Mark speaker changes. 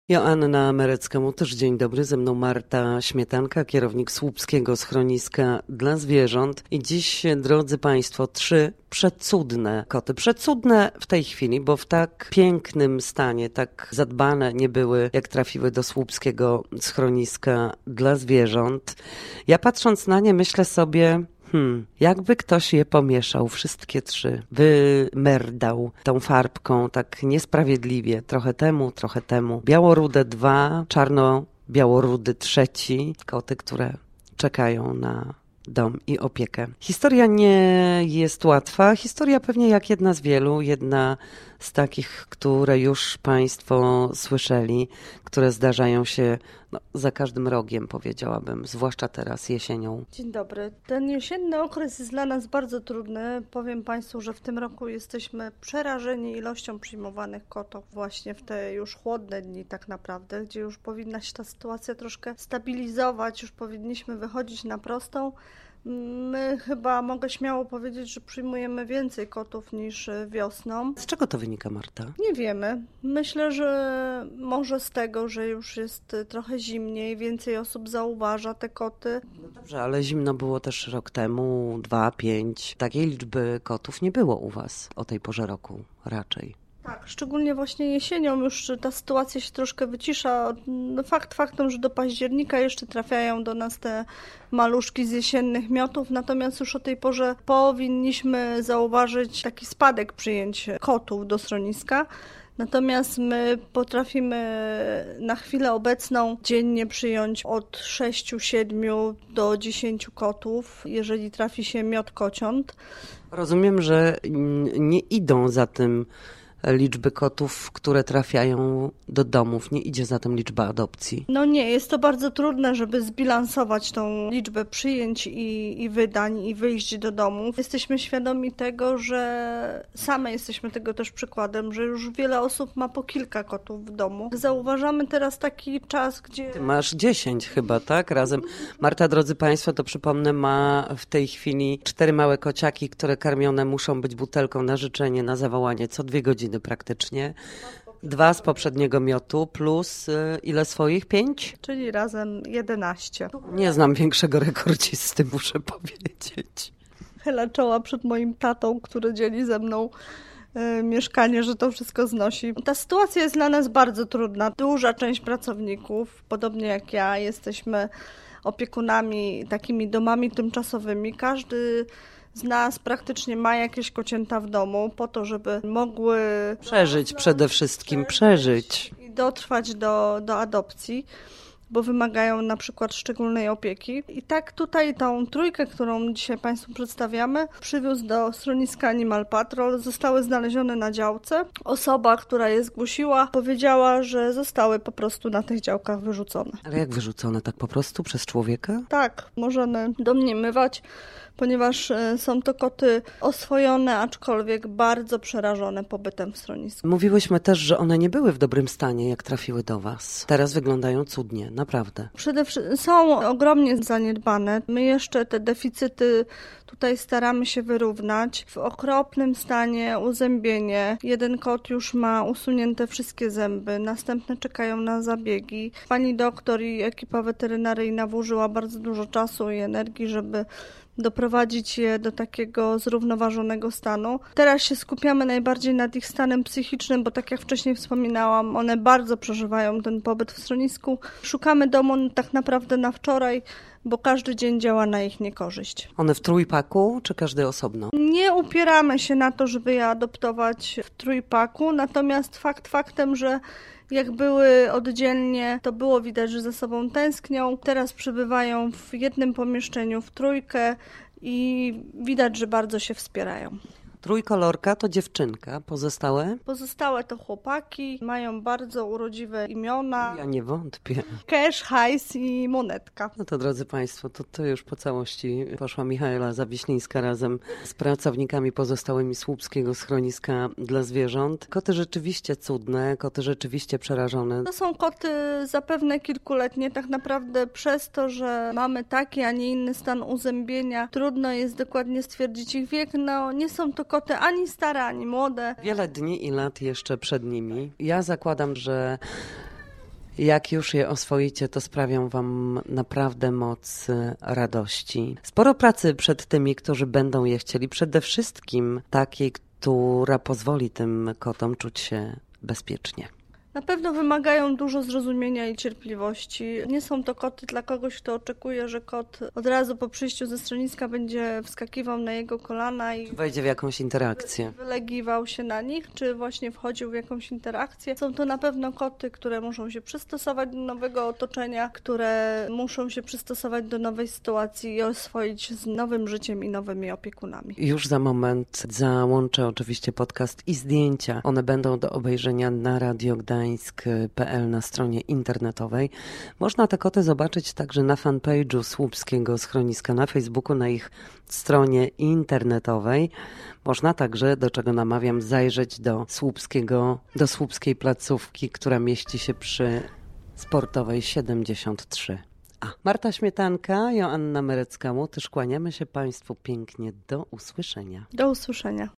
Speaker 1: Joanna Merecka-Mutysz, dzień dobry. Ze mną Marta Śmietanka, kierownik Słupskiego Schroniska dla Zwierząt. I dziś, drodzy Państwo, 3 przecudne koty. Przecudne w tej chwili, bo w tak pięknym stanie, tak zadbane nie były, jak trafiły do Słupskiego Schroniska dla Zwierząt. Ja patrząc na nie myślę sobie... jakby ktoś je pomieszał, wszystkie 3, wymerdał tą farbką tak niesprawiedliwie, trochę temu. Białorude 2, czarno-białorudy 3, koty, które czekają na dom i opiekę. Historia nie jest łatwa, historia pewnie jak jedna z wielu, jedna z takich, które już Państwo słyszeli, które zdarzają się za każdym rogiem, powiedziałabym, zwłaszcza teraz jesienią.
Speaker 2: Dzień dobry. Ten jesienny okres jest dla nas bardzo trudny. Powiem Państwu, że w tym roku jesteśmy przerażeni ilością przyjmowanych kotów właśnie w te już chłodne dni tak naprawdę, gdzie już powinna się ta sytuacja troszkę stabilizować, już powinniśmy wychodzić na prostą. My chyba, mogę śmiało powiedzieć, że przyjmujemy więcej kotów niż wiosną.
Speaker 1: Z czego to wynika, Marta?
Speaker 2: Nie wiemy. Myślę, że może z tego, że już jest trochę zimniej, więcej osób zauważa te koty.
Speaker 1: No dobrze, ale zimno było też rok temu, 2, 5. Takiej liczby kotów nie było u Was o tej porze roku raczej.
Speaker 2: Tak, szczególnie właśnie jesienią już ta sytuacja się troszkę wycisza. Faktem, że do października jeszcze trafiają do nas te maluszki z jesiennych miotów, natomiast już o tej porze powinniśmy zauważyć taki spadek przyjęć kotów do schroniska. Natomiast my potrafimy na chwilę obecną dziennie przyjąć od 6, 7 do 10 kotów, jeżeli trafi się miot kociąt.
Speaker 1: Rozumiem, że nie idą za tym liczby kotów, które trafiają do domów. Nie idzie za tym liczba adopcji.
Speaker 2: No nie, jest to bardzo trudne, żeby zbilansować tą liczbę przyjęć i wydań i wyjść do domów. Jesteśmy świadomi tego, że same jesteśmy tego też przykładem, że już wiele osób ma po kilka kotów w domu. Zauważamy teraz taki czas, gdzie...
Speaker 1: Ty masz 10 chyba, tak? Razem. Marta, drodzy Państwo, to przypomnę, ma w tej chwili 4 małe kociaki, które karmione muszą być butelką na życzenie, na zawołanie co 2 godziny praktycznie. 2 z poprzedniego miotu plus ile swoich? 5?
Speaker 2: Czyli razem 11.
Speaker 1: Nie znam większego rekordzisty, muszę powiedzieć.
Speaker 2: Chylę czoła przed moim tatą, który dzieli ze mną mieszkanie, że to wszystko znosi. Ta sytuacja jest dla nas bardzo trudna. Duża część pracowników, podobnie jak ja, jesteśmy opiekunami takimi domami tymczasowymi. Każdy z nas praktycznie ma jakieś kocięta w domu po to, żeby mogły
Speaker 1: przeżyć przede wszystkim, przeżyć
Speaker 2: i dotrwać do adopcji, bo wymagają na przykład szczególnej opieki. I tak tutaj tą 3, którą dzisiaj Państwu przedstawiamy, przywiózł do schroniska Animal Patrol. Zostały znalezione na działce. Osoba, która je zgłosiła, powiedziała, że zostały po prostu na tych działkach wyrzucone.
Speaker 1: Ale jak wyrzucone? Tak po prostu? Przez człowieka?
Speaker 2: Tak, możemy domniemywać, ponieważ są to koty oswojone, aczkolwiek bardzo przerażone pobytem w schronisku.
Speaker 1: Mówiłyśmy też, że one nie były w dobrym stanie, jak trafiły do Was. Teraz wyglądają cudnie, naprawdę.
Speaker 2: Przede wszystkim są ogromnie zaniedbane. My jeszcze te deficyty tutaj staramy się wyrównać. W okropnym stanie uzębienie. 1 kot już ma usunięte wszystkie zęby, następne czekają na zabiegi. Pani doktor i ekipa weterynaryjna włożyła bardzo dużo czasu i energii, żeby doprowadzić je do takiego zrównoważonego stanu. Teraz się skupiamy najbardziej nad ich stanem psychicznym, bo tak jak wcześniej wspominałam, one bardzo przeżywają ten pobyt w schronisku. Szukamy domu tak naprawdę na wczoraj, bo każdy dzień działa na ich niekorzyść.
Speaker 1: One w trójpaku, czy każdy osobno?
Speaker 2: Nie upieramy się na to, żeby je adoptować w trójpaku, natomiast faktem, że jak były oddzielnie, to było widać, że ze sobą tęsknią. Teraz przebywają w jednym pomieszczeniu w 3 i widać, że bardzo się wspierają.
Speaker 1: Trójkolorka to dziewczynka, pozostałe?
Speaker 2: Pozostałe to chłopaki, mają bardzo urodziwe imiona.
Speaker 1: Ja nie wątpię.
Speaker 2: Cash, hajs i monetka.
Speaker 1: No to drodzy Państwo, to już po całości poszła Michaela Zawiślińska razem z pracownikami pozostałymi Słupskiego Schroniska dla Zwierząt. Koty rzeczywiście cudne, koty rzeczywiście przerażone.
Speaker 2: To są koty zapewne kilkuletnie, tak naprawdę przez to, że mamy taki, a nie inny stan uzębienia, trudno jest dokładnie stwierdzić ich wiek. No nie są to koty ani stare, ani młode.
Speaker 1: Wiele dni i lat jeszcze przed nimi. Ja zakładam, że Jak już je oswoicie, to sprawią wam naprawdę moc radości. Sporo pracy przed tymi, którzy będą je chcieli. Przede wszystkim takiej, która pozwoli tym kotom czuć się bezpiecznie.
Speaker 2: Na pewno wymagają dużo zrozumienia i cierpliwości. Nie są to koty dla kogoś, kto oczekuje, że kot od razu po przyjściu ze schroniska będzie wskakiwał na jego kolana i
Speaker 1: Wejdzie w jakąś interakcję.
Speaker 2: Wylegiwał się na nich, czy właśnie wchodził w jakąś interakcję. Są to na pewno koty, które muszą się przystosować do nowego otoczenia, które muszą się przystosować do nowej sytuacji i oswoić z nowym życiem i nowymi opiekunami.
Speaker 1: Już za moment załączę oczywiście podcast i zdjęcia. One będą do obejrzenia na radiogdańsk.pl na stronie internetowej. Można te koty zobaczyć także na fanpage'u Słupskiego Schroniska na Facebooku, na ich stronie internetowej. Można także, do czego namawiam, zajrzeć do słupskiej placówki, która mieści się przy Sportowej 73. Marta Śmietanka, Joanna Merecka-Łotysz, kłaniamy się Państwu pięknie. Do usłyszenia.
Speaker 2: Do usłyszenia.